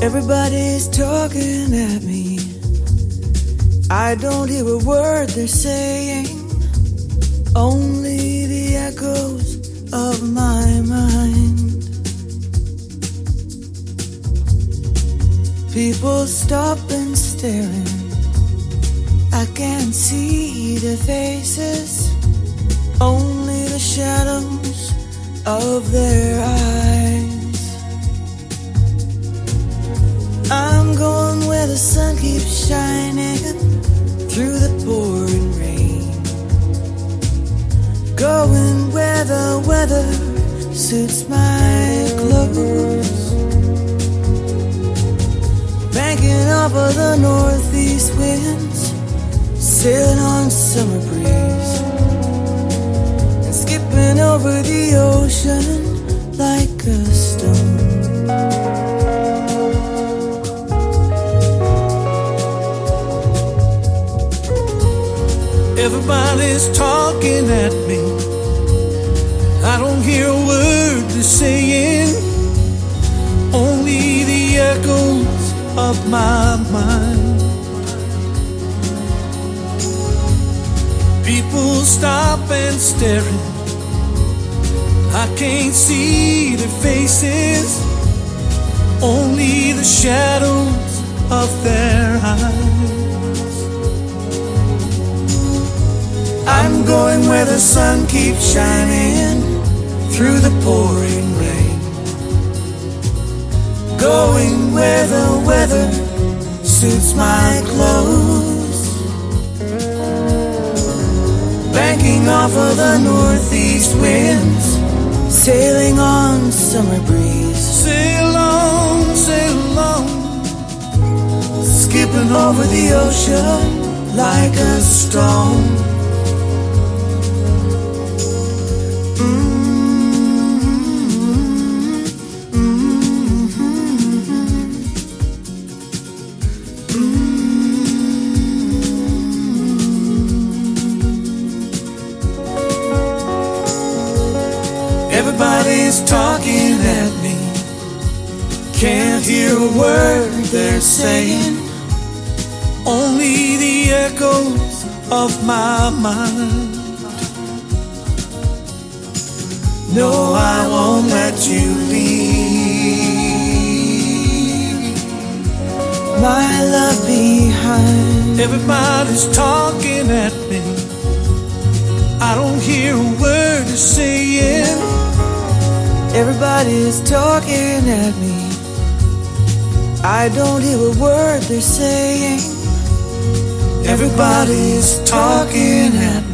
Everybody's talking at me. I don't hear a word they're saying, only the echoes of my mind. People stop and staring. I can't see their faces, only the shadows of their eyes. I'm going where the sun keeps shining through the pouring rain, going where the weather suits my clothes, banking off of the northeast winds, sailing on summer breeze, and skipping over the ocean like a stone. Everybody's talking at me. I don't hear a word they're saying, only the echoes of my mind. People stop and staring. I can't see their faces, only the shadows of their eyes. I'm going where the sun keeps shining through the pouring rain, going where the weather suits my clothes, banking off of the northeast winds, sailing on summer breeze. Sail on, skipping over the ocean like a stone. Everybody's talking at me. Can't hear a word they're saying, only the echoes of my mind. No, I won't let you leave my love behind. Everybody's talking at me. I don't hear a word they're saying. Everybody's talking at me. I don't hear a word they're saying. Everybody's talking at me.